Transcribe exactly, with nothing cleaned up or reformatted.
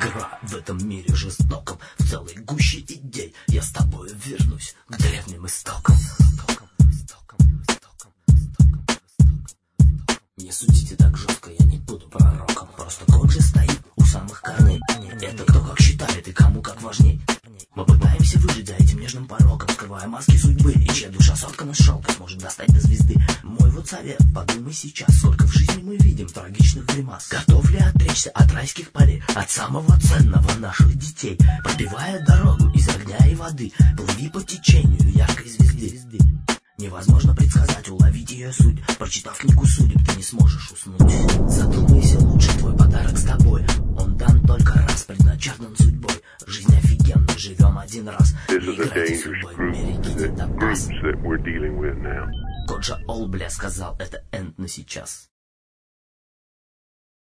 игра в этом мире жестоком, в целой гуще идей я с тобою вернусь к древним истокам. Не судите так жестко, я не буду пророком. Просто кот же стоит у самых корней. Это кто как считает и кому как важней. Мы пытаемся выжить за этим нежным пороком, скрывая маски судьбы, и чья душа соткана из шелка сможет достать до звезды. Мой вот совет, подумай сейчас, сколько в жизни мы видим трагичных гримас. Готов ли отречься от райских полей, от самого ценного наших детей, пробивая дорогу из огня и воды, плыви по течению яркой звезды. Невозможно предсказать, уловить ее суть. Прочитав книгу судеб, ты не сможешь уснуть. Задумайся лучше, твой подарок с тобой. Он дан только раз, предначертан судьбой. Жизнь офигенна, живем один раз. Не играйте судьбой, берегите до пас. Коджа Олбля сказал, это энд на сейчас.